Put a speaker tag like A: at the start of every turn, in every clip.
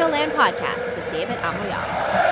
A: Calcioland Podcast with David Amoyala.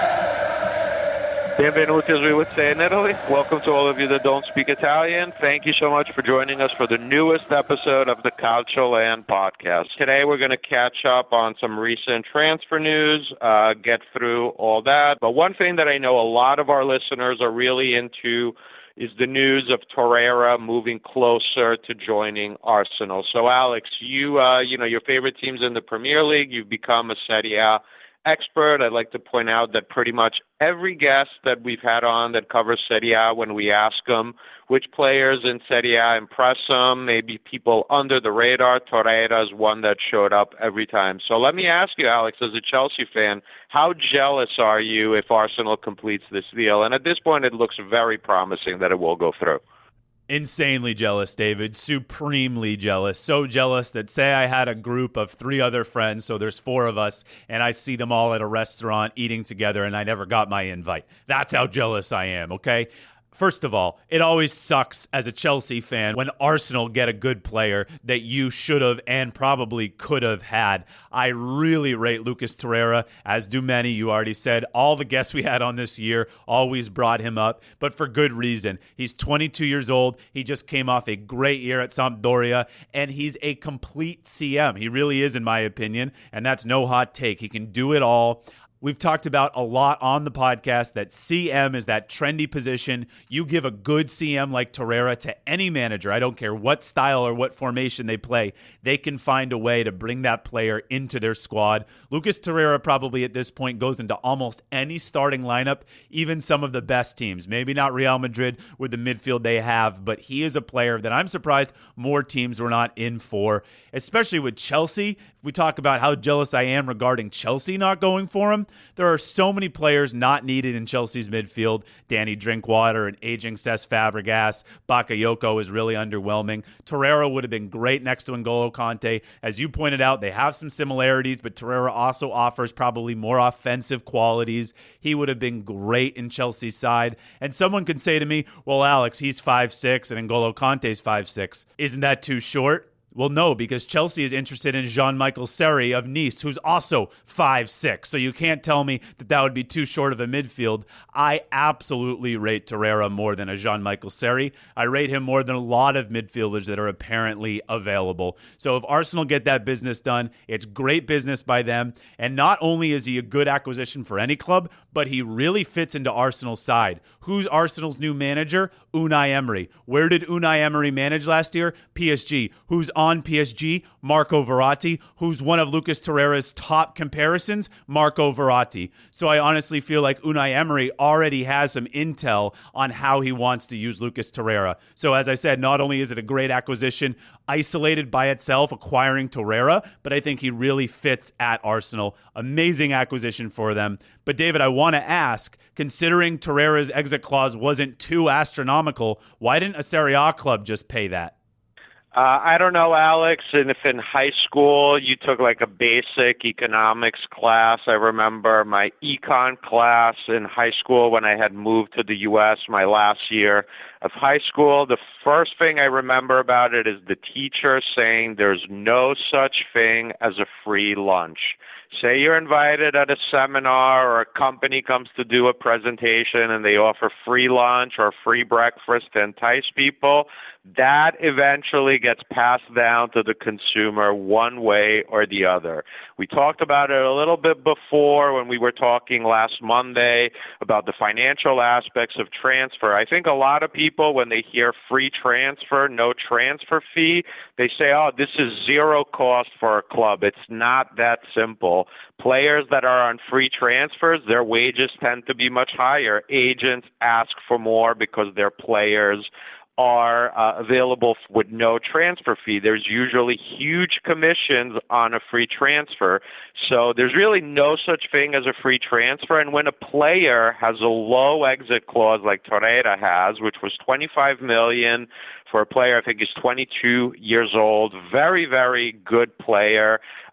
B: Benvenuti, as we would say in Italy. Welcome to all of you that don't speak Italian. Thank you so much for joining us for the newest episode of the Calcioland Podcast. Today we're going to catch up on some recent transfer news, get through all that. But one thing that I know a lot of our listeners are really into is the news of Torreira moving closer to joining Arsenal. So, Alex, your favorite team's in the Premier League. You've become a Serie A expert. I'd like to point out that pretty much every guest that we've had on that covers Serie A, when we ask them which players in Serie A impress them, maybe people under the radar, Torreira is one that showed up every time. So let me ask you, Alex, as a Chelsea fan, how jealous are you if Arsenal completes this deal? And at this point, it looks very promising that it will go through.
C: Insanely jealous, David. Supremely jealous. So jealous that, say I had a group of 3 other friends, so there's 4 of us, and I see them all at a restaurant eating together and I never got my invite. That's how jealous I am, okay? First of all, it always sucks as a Chelsea fan when Arsenal get a good player that you should have and probably could have had. I really rate Lucas Torreira, as do many. You already said all the guests we had on this year always brought him up, but for good reason. He's 22 years old. He just came off a great year at Sampdoria, and he's a complete CM. He really is, in my opinion, and that's no hot take. He can do it all. We've talked about a lot on the podcast that CM is that trendy position. You give a good CM like Torreira to any manager, I don't care what style or what formation they play, they can find a way to bring that player into their squad. Lucas Torreira probably at this point goes into almost any starting lineup, even some of the best teams. Maybe not Real Madrid with the midfield they have, but he is a player that I'm surprised more teams were not in for, especially with Chelsea. If we talk about how jealous I am regarding Chelsea not going for him, there are so many players not needed in Chelsea's midfield. Danny Drinkwater, an aging Cesc Fabregas. Bakayoko is really underwhelming. Torreira would have been great next to N'Golo Kante. As you pointed out, they have some similarities, but Torreira also offers probably more offensive qualities. He would have been great in Chelsea's side. And someone could say to me, well, Alex, he's 5'6", and N'Golo Kante's 5'6". Isn't that too short? Well, no, because Chelsea is interested in Jean-Michel Seri of Nice, who's also 5'6". So you can't tell me that that would be too short of a midfield. I absolutely rate Torreira more than a Jean-Michel Seri. I rate him more than a lot of midfielders that are apparently available. So if Arsenal get that business done, it's great business by them. And not only is he a good acquisition for any club, but he really fits into Arsenal's side. Who's Arsenal's new manager? Unai Emery. Where did Unai Emery manage last year? PSG. Who's on PSG? Marco Verratti. Who's one of Lucas Torreira's top comparisons? Marco Verratti. So I honestly feel like Unai Emery already has some intel on how he wants to use Lucas Torreira. So as I said, not only is it a great acquisition, isolated by itself, acquiring Torreira, but I think he really fits at Arsenal. Amazing acquisition for them. But David, I want to ask, considering Torreira's exit clause wasn't too astronomical, why didn't a Serie A club just pay that?
B: I don't know, Alex, and if in high school you took like a basic economics class, I remember my econ class in high school when I had moved to the U.S. my last year of high school. The first thing I remember about it is the teacher saying there's no such thing as a free lunch. Say you're invited at a seminar or a company comes to do a presentation and they offer free lunch or free breakfast to entice people. That eventually gets passed down to the consumer one way or the other. We talked about it a little bit before when we were talking last Monday about the financial aspects of transfer. I think a lot of people, when they hear free transfer, no transfer fee, they say, oh, this is zero cost for a club. It's not that simple. Players that are on free transfers, their wages tend to be much higher. Agents ask for more because their players are available with no transfer fee. There's usually huge commissions on a free transfer. So there's really no such thing as a free transfer. And when a player has a low exit clause like Torreira has, which was $25 million for a player, I think he's 22 years old, very, very good player.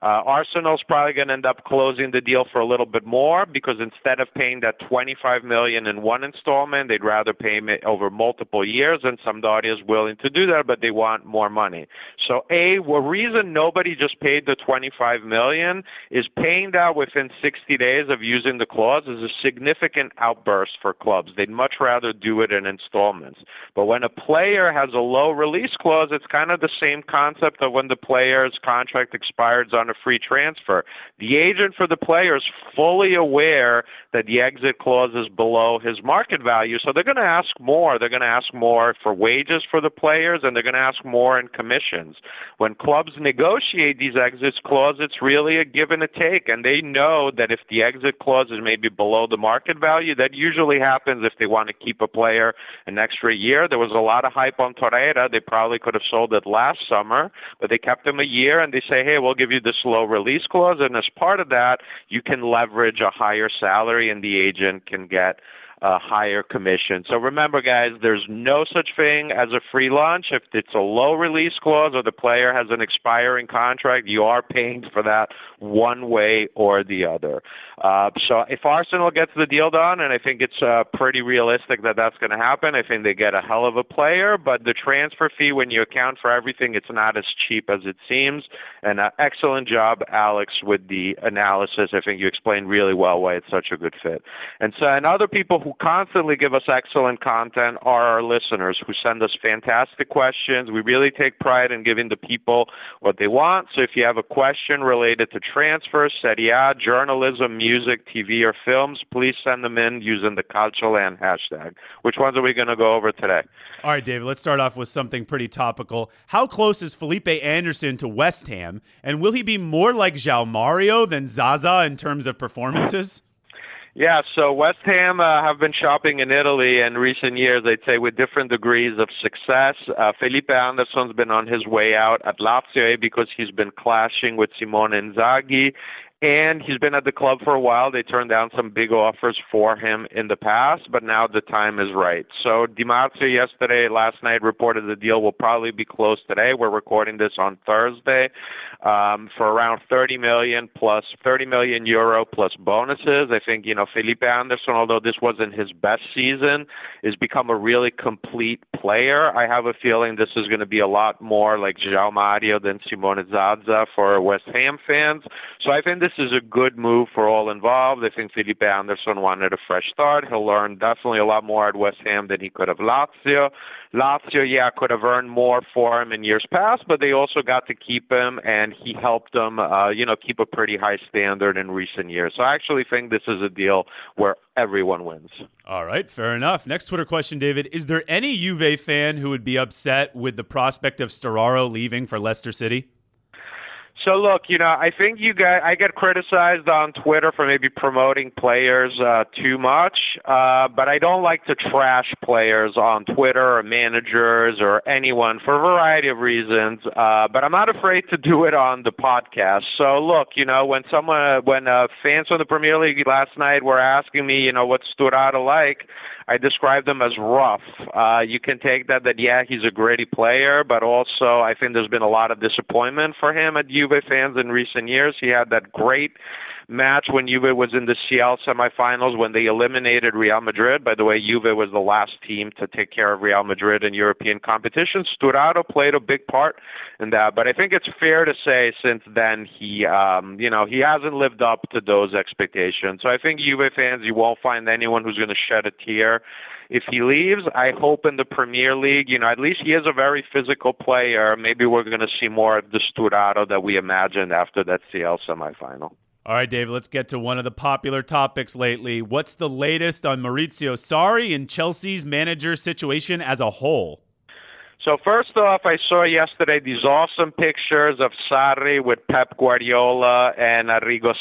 B: Arsenal's probably going to end up closing the deal for a little bit more because instead of paying that $25 million in one installment, they'd rather pay it over multiple years, and Sampdoria is willing to do that, but they want more money. So, the reason nobody just paid the $25 million is paying that within 60 days of using the clause is a significant outburst for clubs. They'd much rather do it in installments. But when a player has a low release clause, it's kind of the same concept of when the player's contract expires on a free transfer. The agent for the player is fully aware that the exit clause is below his market value, so they're going to ask more. They're going to ask more for wages for the players, and they're going to ask more in commissions. When clubs negotiate these exit clauses, it's really a give and a take, and they know that if the exit clause is maybe below the market value, that usually happens if they want to keep a player an extra year. There was a lot of hype on Torreira. They probably could have sold it last summer, but they kept him a year, and they say, hey, we'll give you this low release clause, and as part of that, you can leverage a higher salary, and the agent can get a higher commission. So remember, guys, there's no such thing as a free lunch. If it's a low release clause or the player has an expiring contract, you are paying for that one way or the other. So if Arsenal gets the deal done, and I think it's pretty realistic that that's going to happen, I think they get a hell of a player, but the transfer fee, when you account for everything, it's not as cheap as it seems. And excellent job, Alex, with the analysis. I think you explained really well why it's such a good fit. And other people who constantly give us excellent content are our listeners who send us fantastic questions. We really take pride in giving the people what they want. So if you have a question related to transfers, Serie A, journalism, music, TV, or films, please send them in using the CalcioLand hashtag. Which ones are we going to go over today?
C: All right, David, let's start off with something pretty topical. How close is Felipe Anderson to West Ham? And will he be more like João Mario than Zaza in terms of performances?
B: Yeah, so West Ham have been shopping in Italy in recent years, I'd say, with different degrees of success. Felipe Anderson's been on his way out at Lazio because he's been clashing with Simone Inzaghi. And he's been at the club for a while. They turned down some big offers for him in the past, but now the time is right. So Di Marzio last night reported the deal will probably be closed today. We're recording this on Thursday for around 30 million euro plus bonuses. I think, Felipe Anderson, although this wasn't his best season, has become a really complete player. I have a feeling this is going to be a lot more like João Mario than Simone Zaza for West Ham fans. So I think this is a good move for all involved. I think Felipe Anderson wanted a fresh start. He'll learn definitely a lot more at West Ham than he could have Lazio. Lazio, could have earned more for him in years past, but they also got to keep him, and he helped them, keep a pretty high standard in recent years. So I actually think this is a deal where everyone wins.
C: All right, fair enough. Next Twitter question, David. Is there any Juve fan who would be upset with the prospect of Storaro leaving for Leicester City?
B: So look, I think I get criticized on Twitter for maybe promoting players too much, but I don't like to trash players on Twitter or managers or anyone for a variety of reasons. But I'm not afraid to do it on the podcast. So look, when fans from the Premier League last night were asking me, what's Sturaro like, I described him as rough. You can take that he's a gritty player, but also I think there's been a lot of disappointment for him at Juve fans in recent years. He had that great match when Juve was in the CL semifinals when they eliminated Real Madrid. By the way, Juve was the last team to take care of Real Madrid in European competition. Sturaro played a big part in that, but I think it's fair to say since then he hasn't lived up to those expectations. So I think Juve fans, you won't find anyone who's going to shed a tear if he leaves. I hope in the Premier League, at least he is a very physical player. Maybe we're going to see more of the Sturaro that we imagined after that CL semifinal.
C: All right, David, let's get to one of the popular topics lately. What's the latest on Maurizio Sarri and Chelsea's manager situation as a whole?
B: So first off, I saw yesterday these awesome pictures of Sarri with Pep Guardiola and Arrigo Sacchi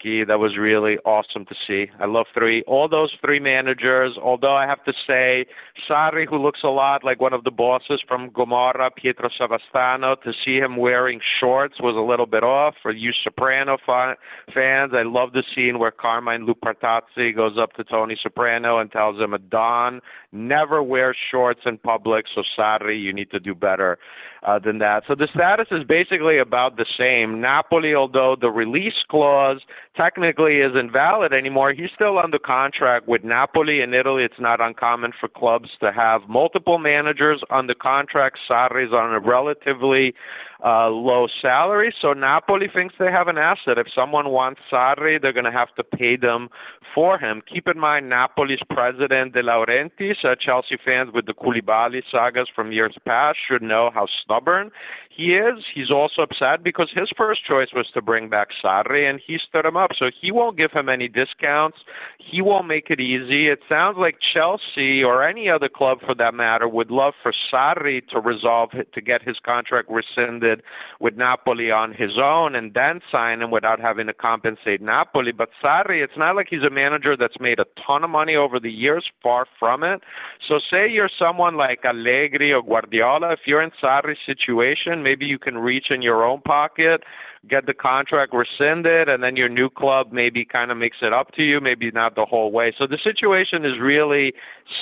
B: Sacchi. That was really awesome to see. I love all those three managers, although I have to say Sarri, who looks a lot like one of the bosses from Gomorrah, Pietro Savastano, to see him wearing shorts was a little bit off. For you Soprano fans, I love the scene where Carmine Lupertazzi goes up to Tony Soprano and tells him, Don, never wear shorts in public, so Sarri, you need to do better than that. So the status is basically about the same. Napoli, although the release clause technically isn't valid anymore, he's still under contract with Napoli. In Italy, it's not uncommon for clubs to have multiple managers under contract. Sarri's on a relatively low salary, so Napoli thinks they have an asset. If someone wants Sarri, they're going to have to pay them for him. Keep in mind, Napoli's president, De Laurentiis, Chelsea fans with the Koulibaly sagas from years past should know how stubborn he is. He's also upset because his first choice was to bring back Sarri, and he stood him up. So he won't give him any discounts. He won't make it easy. It sounds like Chelsea, or any other club for that matter, would love for Sarri to get his contract rescinded with Napoli on his own and then sign him without having to compensate Napoli. But Sarri, it's not like he's a manager that's made a ton of money over the years, far from it. So say you're someone like Allegri or Guardiola, if you're in Sarri's situation, maybe you can reach in your own pocket, get the contract rescinded, and then your new club maybe kind of makes it up to you, maybe not the whole way. So the situation is really,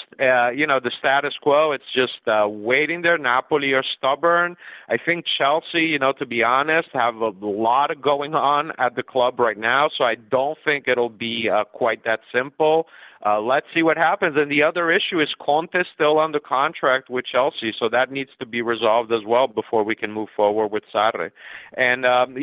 B: the status quo. It's just waiting there. Napoli are stubborn. I think Chelsea, to be honest, have a lot of going on at the club right now, so I don't think it'll be quite that simple. Let's see what happens. And the other issue is Conte still under contract with Chelsea, so that needs to be resolved as well before we can move forward with Sarri. And,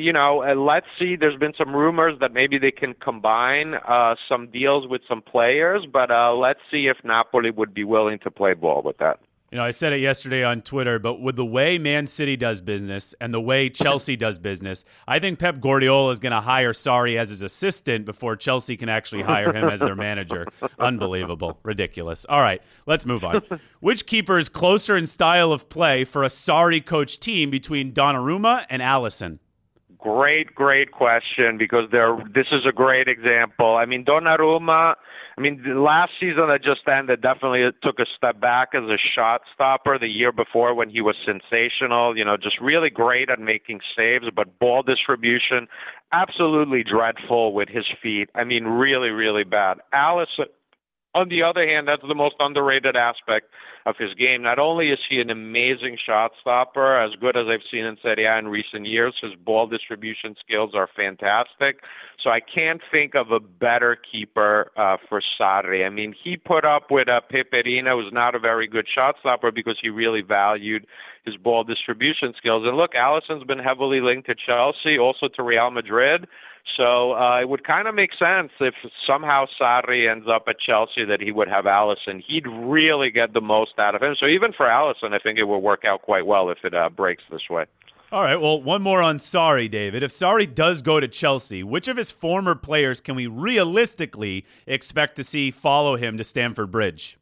B: let's see. There's been some rumors that maybe they can combine some deals with some players, but let's see if Napoli would be willing to play ball with that.
C: I said it yesterday on Twitter, but with the way Man City does business and the way Chelsea does business, I think Pep Guardiola is going to hire Sarri as his assistant before Chelsea can actually hire him as their manager. Unbelievable. Ridiculous. All right, let's move on. Which keeper is closer in style of play for a Sarri-coached team between Donnarumma and Alisson?
B: Great question, because this is a great example. I mean, Donnarumma, the last season that just ended definitely took a step back as a shot stopper. The year before, when he was sensational, just really great at making saves, but ball distribution, absolutely dreadful with his feet. Really, really bad. Alisson, on the other hand, that's the most underrated aspect of his game. Not only is he an amazing shot stopper, as good as I've seen in Serie A in recent years, his ball distribution skills are fantastic. So I can't think of a better keeper for Sarri. He put up with Peperina, who's not a very good shot stopper, because he really valued his ball distribution skills. And look, Alisson's been heavily linked to Chelsea, also to Real Madrid. So it would kind of make sense if somehow Sarri ends up at Chelsea that he would have Alisson. He'd really get the most out of him. So even for Alisson, I think it will work out quite well if it breaks this way.
C: All right, well, one more on Sarri, David. If Sarri does go to Chelsea, which of his former players can we realistically expect to see follow him to Stamford Bridge?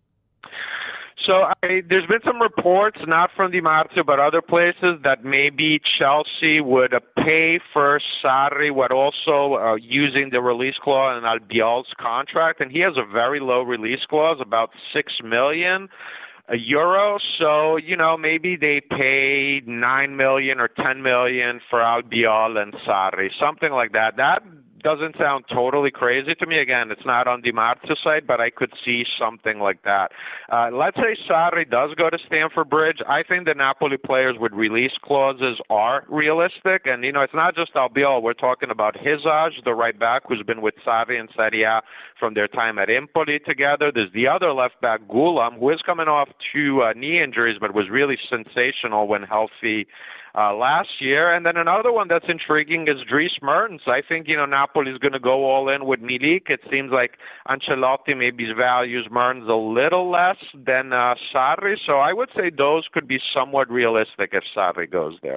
B: So there's been some reports, not from Di Marzio, but other places, that maybe Chelsea would pay for Sarri, but also using the release clause in Albiol's contract. And he has a very low release clause, about €6 million. So, maybe they pay 9 million or 10 million for Albiol and Sarri, something like that. That doesn't sound totally crazy to me. Again, it's not on Di Marzio's side, but I could see something like that. Let's say Sarri does go to Stamford Bridge. I think the Napoli players with release clauses are realistic. And, it's not just Albiol. We're talking about Hizaj, the right back, who's been with Sarri and Serie A from their time at Empoli together. There's the other left back, Gulam, who is coming off 2 knee injuries, but was really sensational when healthy last year. And then another one that's intriguing is Dries Mertens. I think, Napoli is going to go all in with Milik. It seems like Ancelotti maybe values Mertens a little less than Sarri. So I would say those could be somewhat realistic if Sarri goes there.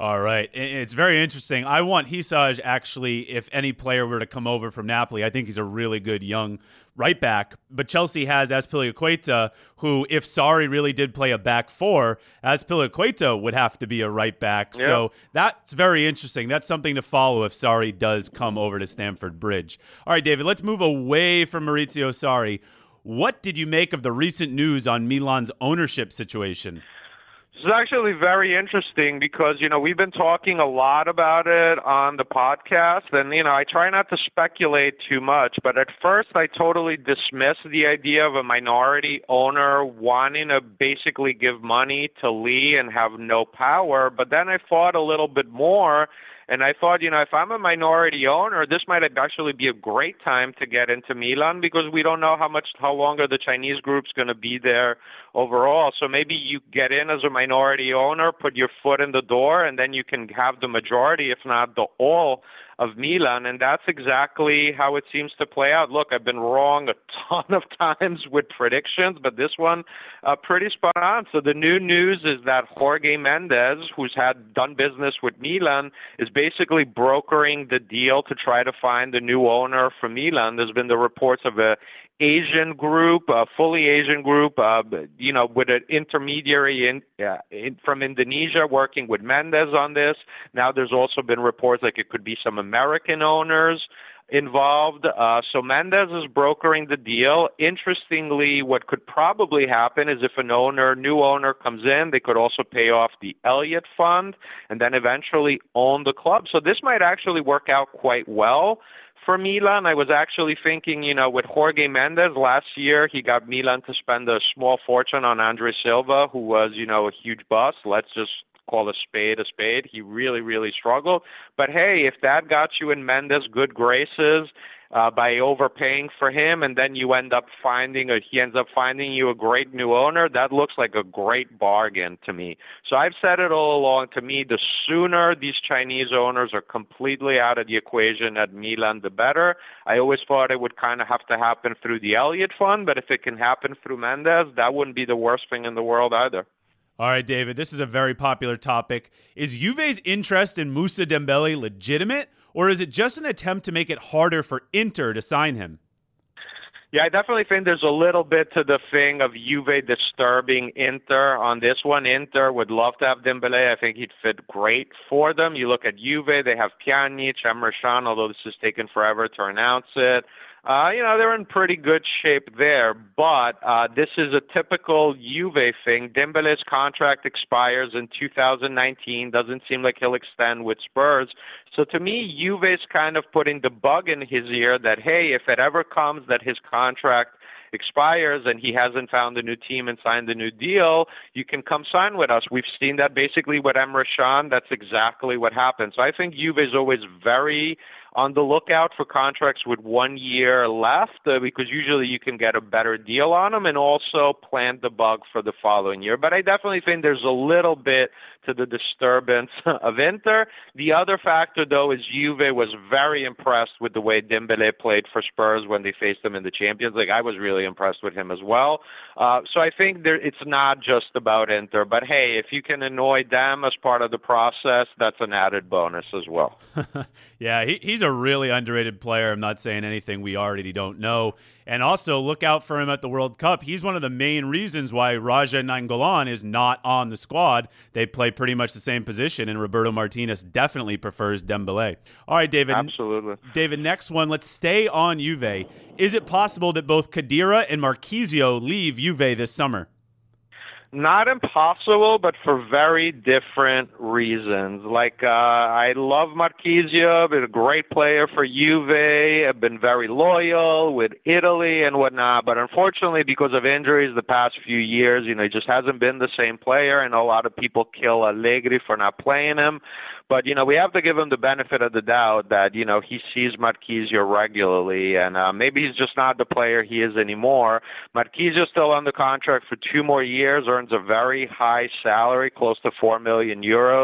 C: All right. It's very interesting. I want Hisaj, actually, if any player were to come over from Napoli, I think he's a really good young right back. But Chelsea has Azpilicueta, who, if Sarri really did play a back four, Azpilicueta would have to be a right back.
B: Yeah.
C: So that's very interesting. That's something to follow if Sarri does come over to Stamford Bridge. All right, David, let's move away from Maurizio Sarri. What did you make of the recent news on Milan's ownership situation?
B: This is actually very interesting because, we've been talking a lot about it on the podcast, and, I try not to speculate too much, but at first I totally dismissed the idea of a minority owner wanting to basically give money to Lee and have no power, but then I thought a little bit more. And I thought, if I'm a minority owner, this might actually be a great time to get into Milan because we don't know how long are the Chinese group's going to be there overall. So maybe you get in as a minority owner, put your foot in the door, and then you can have the majority, if not the all, of Milan, and that's exactly how it seems to play out. Look, I've been wrong a ton of times with predictions, but this one pretty spot on. So the new news is that Jorge Mendes, who's done business with Milan, is basically brokering the deal to try to find a new owner for Milan. There's been the reports of a Asian group, a fully Asian group, with an intermediary from Indonesia working with Mendes on this. Now there's also been reports like it could be some American owners involved. So Mendes is brokering the deal. Interestingly, what could probably happen is if new owner comes in, they could also pay off the Elliott Fund and then eventually own the club. So this might actually work out quite well for Milan. I was actually thinking, with Jorge Mendes last year, he got Milan to spend a small fortune on Andre Silva, who was, a huge bust. Let's just call a spade a spade. He really, really struggled. But hey, if that got you in Mendes' good graces by overpaying for him, and then he ends up finding you a great new owner, that looks like a great bargain to me. So I've said it all along. To me, the sooner these Chinese owners are completely out of the equation at Milan, the better. I always thought it would kind of have to happen through the Elliott Fund, but if it can happen through Mendes, that wouldn't be the worst thing in the world either.
C: All right, David, this is a very popular topic. Is Juve's interest in Moussa Dembele legitimate, or is it just an attempt to make it harder for Inter to sign him?
B: Yeah, I definitely think there's a little bit to the thing of Juve disturbing Inter on this one. Inter would love to have Dembele. I think he'd fit great for them. You look at Juve, they have Pjanic, Emre Can, although this has taken forever to announce it. They're in pretty good shape there, but this is a typical Juve thing. Dembele's contract expires in 2019. Doesn't seem like he'll extend with Spurs. So to me, Juve's kind of putting the bug in his ear that, hey, if it ever comes that his contract expires and he hasn't found a new team and signed a new deal, you can come sign with us. We've seen that basically with Emre Can. That's exactly what happened. So I think Juve is always very on the lookout for contracts with 1 year left because usually you can get a better deal on them and also plant the bug for the following year. But I definitely think there's a little bit to the disturbance of Inter. The other factor, though, is Juve was very impressed with the way Dembele played for Spurs when they faced them in the Champions League. I was really impressed with him as well. So I think it's not just about Inter. But, hey, if you can annoy them as part of the process, that's an added bonus as well.
C: Yeah, he's a really underrated player. I'm not saying anything we already don't know. And also, look out for him at the World Cup. He's one of the main reasons why Raja Nainggolan is not on the squad. They play pretty much the same position, and Roberto Martinez definitely prefers Dembele. All right, David.
B: Absolutely.
C: David, next one. Let's stay on Juve. Is it possible that both Khedira and Marchisio leave Juve this summer?
B: Not impossible, but for very different reasons. I love Marchisio, been a great player for Juve, have been very loyal with Italy and whatnot, but unfortunately because of injuries the past few years, he just hasn't been the same player, and a lot of people kill Allegri for not playing him. But, we have to give him the benefit of the doubt that, he sees Marchisio regularly, and maybe he's just not the player he is anymore. Marchisio's still under contract for 2 more years, earns a very high salary, close to 4 million euros.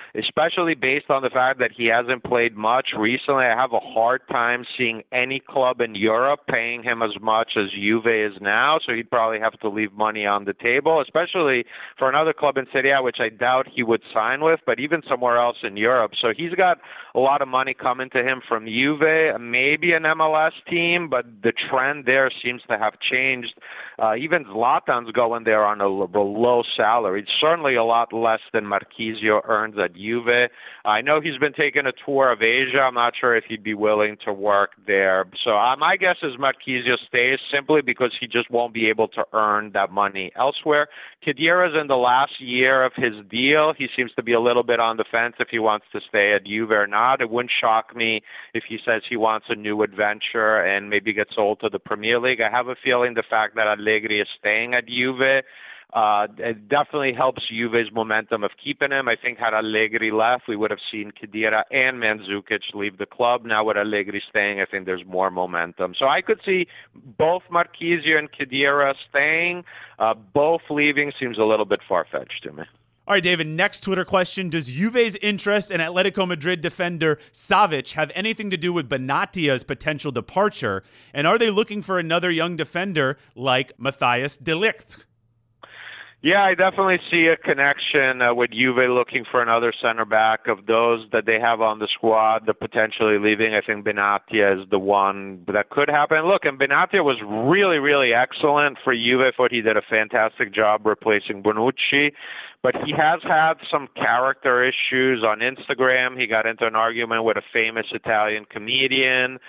B: especially based on the fact that he hasn't played much recently. I have a hard time seeing any club in Europe paying him as much as Juve is now, so he'd probably have to leave money on the table, especially for another club in Serie A, which I doubt he would sign with, but even somewhere else in Europe. So he's got a lot of money coming to him from Juve, maybe an MLS team, but the trend there seems to have changed. Even Zlatan's going there on a low salary. It's certainly a lot less than Marchisio earns at Juve. I know he's been taking a tour of Asia. I'm not sure if he'd be willing to work there. So my guess is Marchisio stays simply because he just won't be able to earn that money elsewhere. Khedira's in the last year of his deal. He seems to be a little bit on the fence if he wants to stay at Juve or not. It wouldn't shock me if he says he wants a new adventure and maybe get sold to the Premier League. I have a feeling the fact that Allegri is staying at Juve it definitely helps Juve's momentum of keeping him. I think had Allegri left, we would have seen Khedira and Mandzukic leave the club. Now with Allegri staying, I think there's more momentum. So I could see both Marchisio and Khedira staying. Both leaving seems a little bit far-fetched to me.
C: All right, David, next Twitter question. Does Juve's interest in Atletico Madrid defender Savic have anything to do with Benatia's potential departure? And are they looking for another young defender like Matthias de Ligt?
B: Yeah, I definitely see a connection with Juve looking for another center back of those that they have on the squad, the potentially leaving. I think Benatia is the one that could happen. Look, and Benatia was really, really excellent for Juve. I thought he did a fantastic job replacing Bonucci. But he has had some character issues on Instagram. He got into an argument with a famous Italian comedian.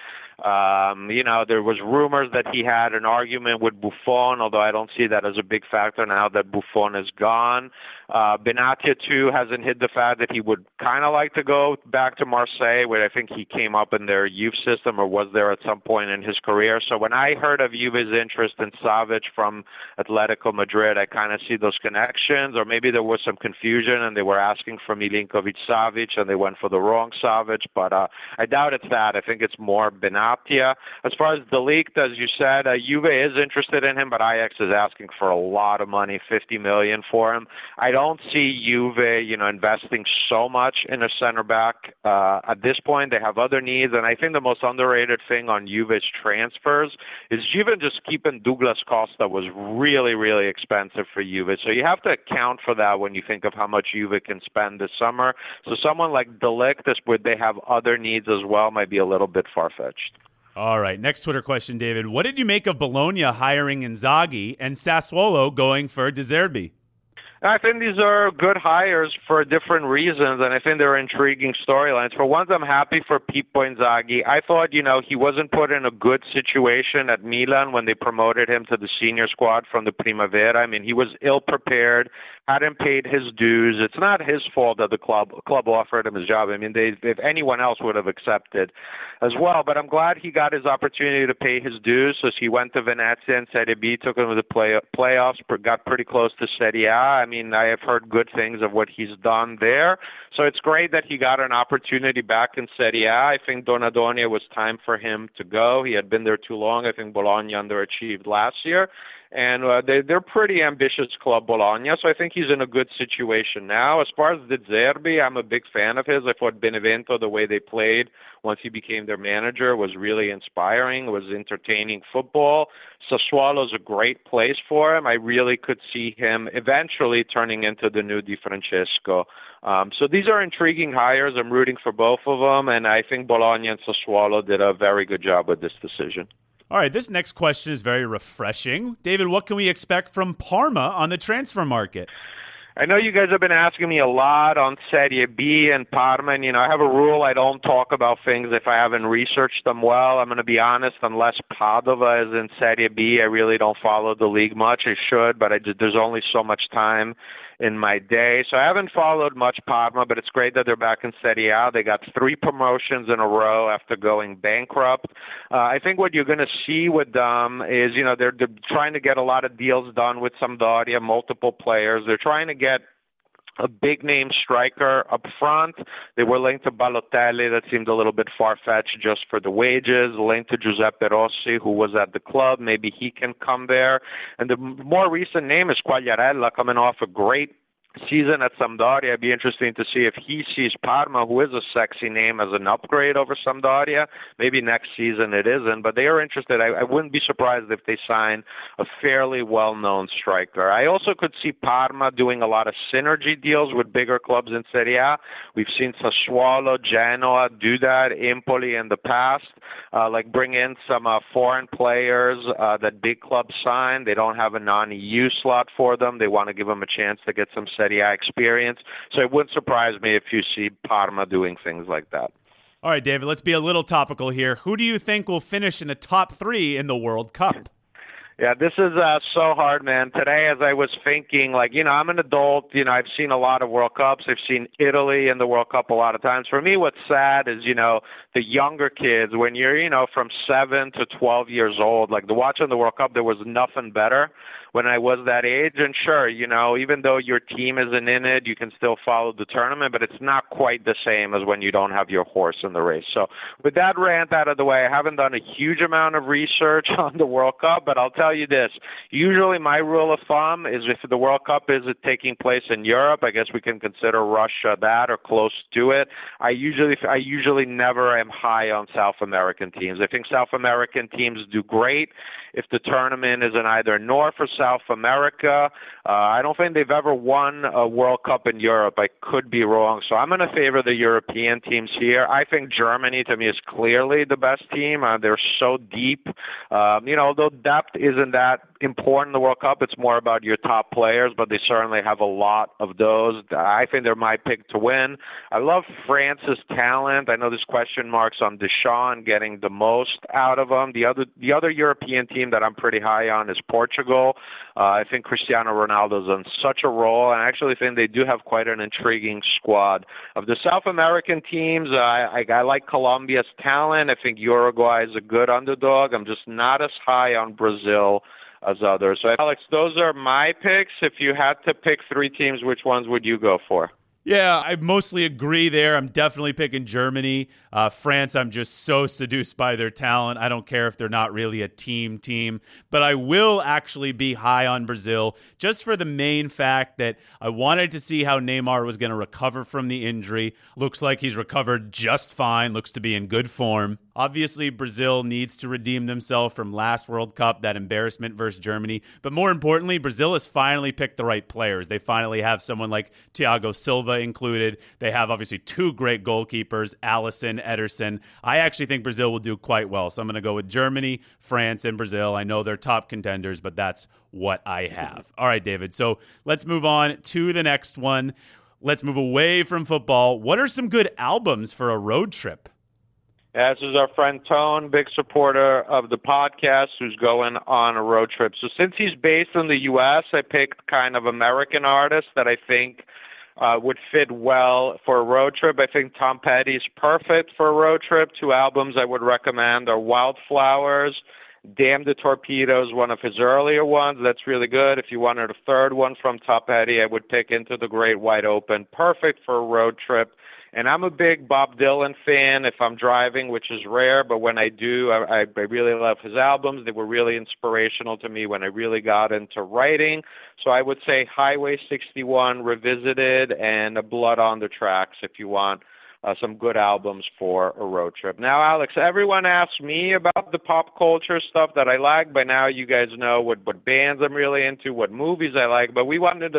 B: There was rumors that he had an argument with Buffon, although I don't see that as a big factor now that Buffon is gone. Benatia, too, hasn't hid the fact that he would kind of like to go back to Marseille, where I think he came up in their youth system or was there at some point in his career. So when I heard of Juve's interest in Savic from Atletico Madrid, I kind of see those connections, or maybe there was some confusion and they were asking for Milinkovic-Savic and they went for the wrong Savic, but I doubt it's that. I think it's more Benatia. As far as de Ligt, as you said, Juve is interested in him, but Ajax is asking for a lot of money, $50 million for him. I don't see Juve, investing so much in a center back at this point. They have other needs, and I think the most underrated thing on Juve's transfers is Juve just keeping Douglas Costa was really, really expensive for Juve. So you have to account for that when you think of how much Juve can spend this summer. So someone like de Ligt, where they have other needs as well, might be a little bit far-fetched.
C: All right, next Twitter question, David. What did you make of Bologna hiring Inzaghi and Sassuolo going for De Zerbi?
B: I think these are good hires for different reasons, and I think they're intriguing storylines. For one, I'm happy for Pippo Inzaghi. I thought, he wasn't put in a good situation at Milan when they promoted him to the senior squad from the Primavera. I mean, he was ill-prepared, hadn't paid his dues. It's not his fault that the club offered him his job. I mean, if anyone else would have accepted as well. But I'm glad he got his opportunity to pay his dues. So he went to Venezia and Serie B, took him to the playoffs, got pretty close to Serie A. I mean, I have heard good things of what he's done there. So it's great that he got an opportunity back in Serie A. I think Donadoni, was time for him to go. He had been there too long. I think Bologna underachieved last year. And they're pretty ambitious club, Bologna, so I think he's in a good situation now. As far as De Zerbi, I'm a big fan of his. I thought Benevento, the way they played once he became their manager, was really inspiring. It was entertaining football. Sassuolo is a great place for him. I really could see him eventually turning into the new Di Francesco. So these are intriguing hires. I'm rooting for both of them, and I think Bologna and Sassuolo did a very good job with this decision.
C: All right, this next question is very refreshing. David, what can we expect from Parma on the transfer market?
B: I know you guys have been asking me a lot on Serie B and Parma, and, I have a rule. I don't talk about things if I haven't researched them well. I'm going to be honest, unless Padova is in Serie B, I really don't follow the league much. I should, but there's only so much time in my day. So I haven't followed much Parma, but it's great that they're back in Serie A. They got 3 promotions in a row after going bankrupt. I think what you're going to see with them is, they're trying to get a lot of deals done with Sampdoria, multiple players. They're trying to get a big-name striker up front. They were linked to Balotelli. That seemed a little bit far-fetched just for the wages. Linked to Giuseppe Rossi, who was at the club. Maybe he can come there. And the more recent name is Quagliarella, coming off a great season at Sampdoria, it'd be interesting to see if he sees Parma, who is a sexy name, as an upgrade over Sampdoria. Maybe next season it isn't, but they are interested. I wouldn't be surprised if they sign a fairly well-known striker. I also could see Parma doing a lot of synergy deals with bigger clubs in Serie A. We've seen Sassuolo, Genoa do that, Empoli in the past, like bring in some foreign players that big clubs sign. They don't have a non-EU slot for them. They want to give them a chance to get some Serie A experience. So it wouldn't surprise me if you see Parma doing things like that.
C: All right, David, let's be a little topical here. Who do you think will finish in the top 3 in the World Cup?
B: Yeah, this is so hard, man. Today, as I was thinking, I'm an adult. I've seen a lot of World Cups. I've seen Italy in the World Cup a lot of times. For me, what's sad is, the younger kids, when you're, from 7 to 12 years old, like watching the World Cup, there was nothing better when I was that age. And sure, even though your team isn't in it, you can still follow the tournament, but it's not quite the same as when you don't have your horse in the race. So with that rant out of the way, I haven't done a huge amount of research on the World Cup, but I'll tell you this. Usually my rule of thumb is if the World Cup is taking place in Europe, I guess we can consider Russia that or close to it. I usually never am high on South American teams. I think South American teams do great if the tournament is in either North or South America. I don't think they've ever won a World Cup in Europe. I could be wrong. So I'm going to favor the European teams here. I think Germany, to me, is clearly the best team. They're so deep. Although depth isn't that important in the World Cup, it's more about your top players, but they certainly have a lot of those. I think they're my pick to win. I love France's talent. I know there's question marks on Deschamps getting the most out of them. The other European team that I'm pretty high on is Portugal. I think Cristiano Ronaldo's on such a roll, and I actually think they do have quite an intriguing squad. Of the South American teams, I like Colombia's talent. I think Uruguay is a good underdog. I'm just not as high on Brazil as others. So, Alex, those are my picks. If you had to pick 3 teams, which ones would you go for?
C: Yeah, I mostly agree there. I'm definitely picking Germany. France, I'm just so seduced by their talent. I don't care if they're not really a team. But I will actually be high on Brazil just for the main fact that I wanted to see how Neymar was going to recover from the injury. Looks like he's recovered just fine. Looks to be in good form. Obviously, Brazil needs to redeem themselves from last World Cup, that embarrassment versus Germany. But more importantly, Brazil has finally picked the right players. They finally have someone like Thiago Silva included. They have obviously 2 great goalkeepers, Alisson, Ederson. I actually think Brazil will do quite well. So I'm going to go with Germany, France, and Brazil. I know they're top contenders, but that's what I have. All right, David. So let's move on to the next one. Let's move away from football. What are some good albums for a road trip?
B: This is our friend Tone, big supporter of the podcast, who's going on a road trip. So since he's based in the U.S., I picked kind of American artists that I think would fit well for a road trip. I think Tom Petty's perfect for a road trip. 2 albums I would recommend are Wildflowers, Damn the Torpedoes, one of his earlier ones. That's really good. If you wanted a third one from Tom Petty, I would pick Into the Great Wide Open. Perfect for a road trip. And I'm a big Bob Dylan fan if I'm driving, which is rare, but when I do, I really love his albums. They were really inspirational to me when I really got into writing. So I would say Highway 61 Revisited and Blood on the Tracks if you want some good albums for a road trip. Now, Alex, everyone asks me about the pop culture stuff that I like. By now, you guys know what bands I'm really into, what movies I like. But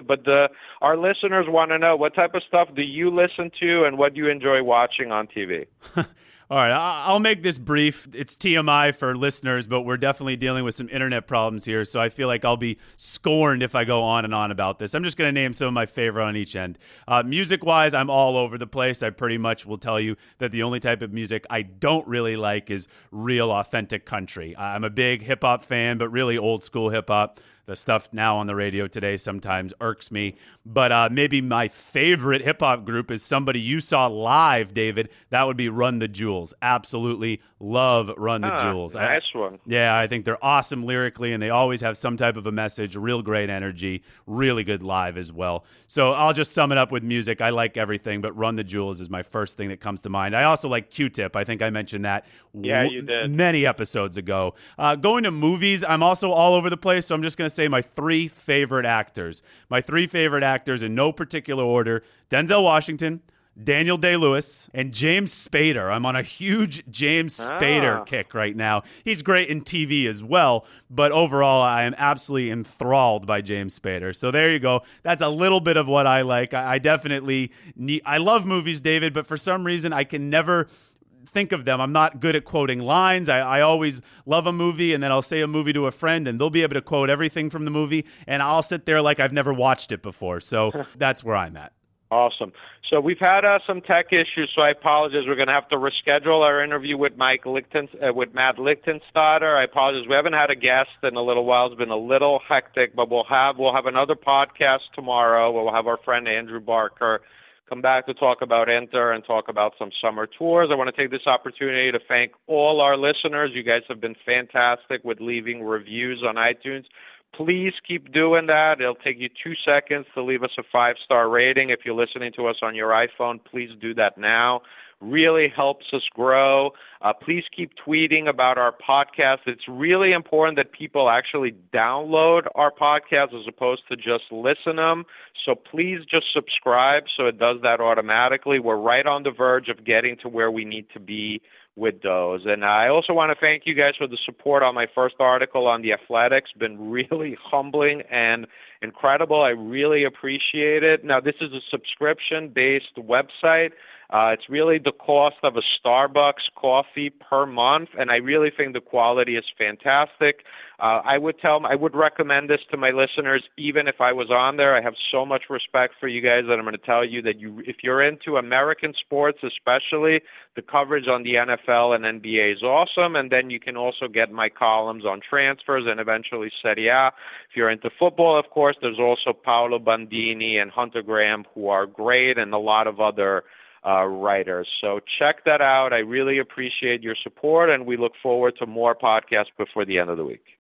B: our listeners want to know, what type of stuff do you listen to, and what do you enjoy watching on TV?
C: All right, I'll make this brief. It's TMI for listeners, but we're definitely dealing with some internet problems here, so I feel like I'll be scorned if I go on and on about this. I'm just going to name some of my favorite on each end. Music-wise, I'm all over the place. I pretty much will tell you that the only type of music I don't really like is real, authentic country. I'm a big hip-hop fan, but really old-school hip-hop. The stuff now on the radio today sometimes irks me. But maybe my favorite hip-hop group is somebody you saw live, David. That would be Run the Jewels. Absolutely love Run the Jewels.
B: Nice one.
C: Yeah, I think they're awesome lyrically, and they always have some type of a message, real great energy, really good live as well. So I'll just sum it up with music. I like everything, but Run the Jewels is my first thing that comes to mind. I also like Q-Tip. I think I mentioned that
B: you did.
C: many episodes ago. Going to movies, I'm also all over the place, so I'm just going to say my three favorite actors. My three favorite actors in no particular order: Denzel Washington, Daniel Day-Lewis, and James Spader. I'm on a huge James Spader kick right now. He's great in TV as well, but overall, I am absolutely enthralled by James Spader. So there you go. That's a little bit of what I like. I definitely need. I love movies, David, but for some reason, I can never think of them. I'm not good at quoting lines. I always love a movie, and then I'll say a movie to a friend, and they'll be able to quote everything from the movie, and I'll sit there like I've never watched it before. So that's where I'm at.
B: Awesome. So we've had some tech issues, so I apologize. We're going to have to reschedule our interview with Matt Lichtenstadter. I apologize. We haven't had a guest in a little while. It's been a little hectic, but we'll have another podcast tomorrow. We'll have our friend Andrew Barker come back to talk about Enter and talk about some summer tours. I want to take this opportunity to thank all our listeners. You guys have been fantastic with leaving reviews on iTunes. Please keep doing that. It'll take you 2 seconds to leave us a 5-star rating. If you're listening to us on your iPhone, please do that now. Really helps us grow. Please keep tweeting about our podcast. It's really important that people actually download our podcast as opposed to just listen them. So please just subscribe so it does that automatically. We're right on the verge of getting to where we need to be with those. And I also want to thank you guys for the support on my first article on The Athletics. Been really humbling and incredible. I really appreciate it. Now, this is a subscription-based website. It's really the cost of a Starbucks coffee per month, and I really think the quality is fantastic. I would recommend this to my listeners, even if I was on there. I have so much respect for you guys that I'm going to tell you that if you're into American sports, especially, the coverage on the NFL and NBA is awesome, and then you can also get my columns on transfers and eventually Serie A. If you're into football, of course, there's also Paolo Bandini and Hunter Graham, who are great, and a lot of other writers. So check that out. I really appreciate your support, and we look forward to more podcasts before the end of the week.